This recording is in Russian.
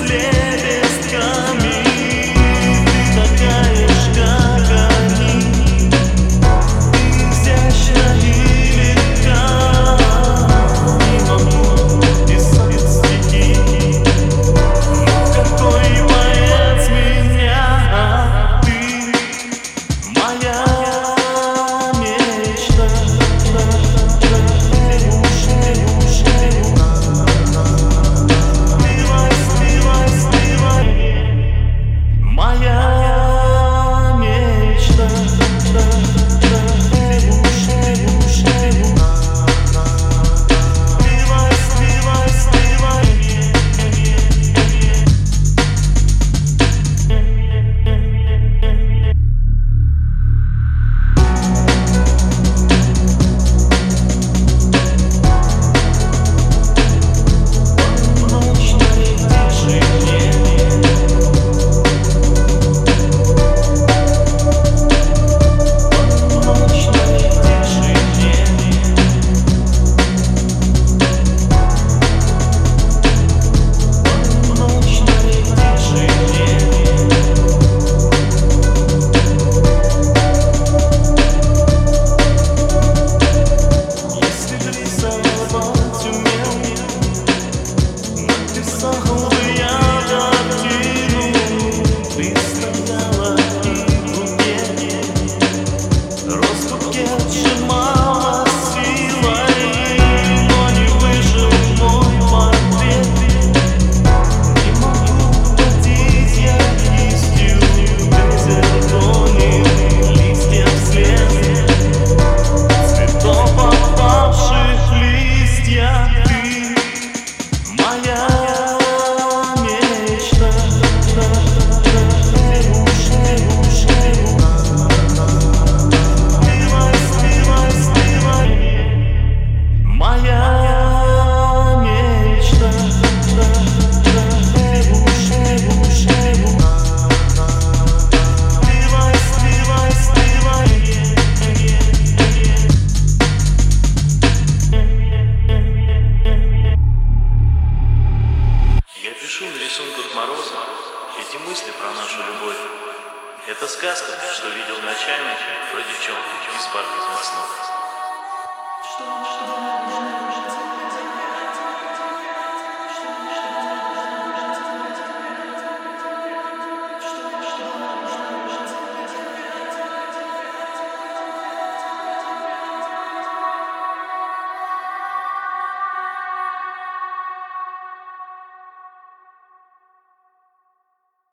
лепестками. Ты такая ж, как они, ты изящна и легка. Не могу писать стихи, но какой поэт меня. Ты моя мечта. Моя мечта. Я пишу на рисунках Мороза эти мысли про нашу любовь. Это сказка, что видел ночами про девчонку из парка снов.